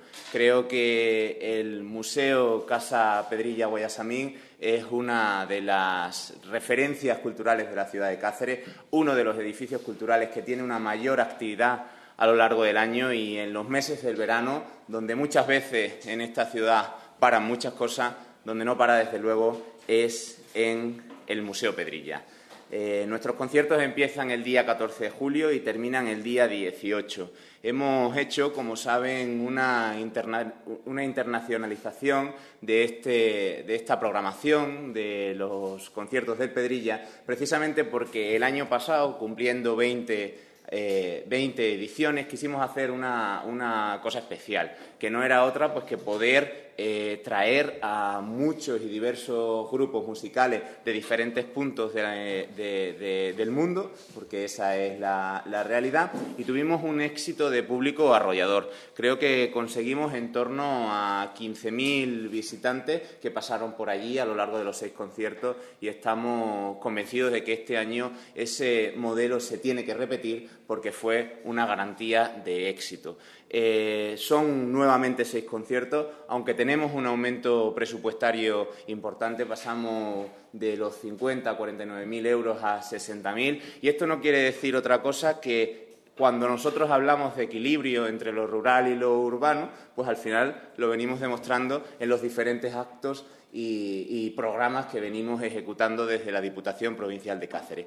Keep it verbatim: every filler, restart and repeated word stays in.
Creo que el Museo Casa Pedrilla Guayasamín es una de las referencias culturales de la ciudad de Cáceres, uno de los edificios culturales que tiene una mayor actividad a lo largo del año y en los meses del verano, donde muchas veces en esta ciudad paran muchas cosas, donde no para desde luego es en el Museo Pedrilla. Eh, nuestros conciertos empiezan el día catorce de julio y terminan el día dieciocho. Hemos hecho, como saben, una, interna una internacionalización de, este, de esta programación de los conciertos del Pedrilla, precisamente porque el año pasado, cumpliendo veinte, eh, veinte ediciones, quisimos hacer una, una cosa especial, que no era otra pues, que poder Eh, traer a muchos y diversos grupos musicales de diferentes puntos de, de, de, del mundo, porque esa es la, la realidad, y tuvimos un éxito de público arrollador. Creo que conseguimos en torno a quince mil visitantes que pasaron por allí a lo largo de los seis conciertos y estamos convencidos de que este año ese modelo se tiene que repetir porque fue una garantía de éxito. Eh, son nuevamente seis conciertos, aunque tenemos un aumento presupuestario importante, pasamos de los cincuenta a cuarenta y nueve mil euros a sesenta mil, y esto no quiere decir otra cosa que cuando nosotros hablamos de equilibrio entre lo rural y lo urbano, pues al final lo venimos demostrando en los diferentes actos y, y programas que venimos ejecutando desde la Diputación Provincial de Cáceres.